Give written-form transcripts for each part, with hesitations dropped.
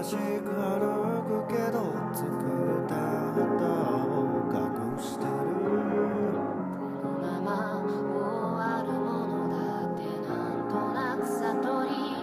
しく歩くけど作った旗を隠してる。 このまま終わるものだってなんとなく悟り、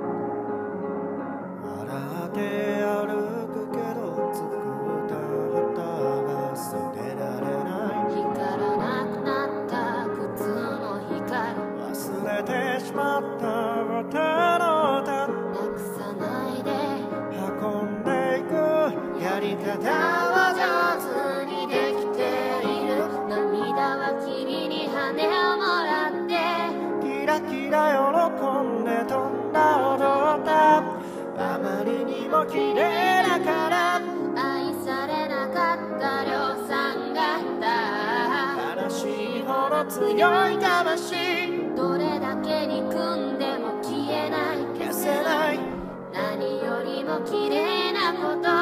笑って歩くけど作った旗が捨てられない。 光らなくなった靴の光、 忘れてしまった綿の歌、 なくさないで運んでいくやり方は上手にできている。 涙は君に羽をもらって、 キラキラ喜んで飛んだ踊った、あまりにも綺麗だから。 愛されなかった量産がいた、 悲しいほど強い魂、 どれだけ憎んでも消えない、 消せない。 何よりも綺麗なこと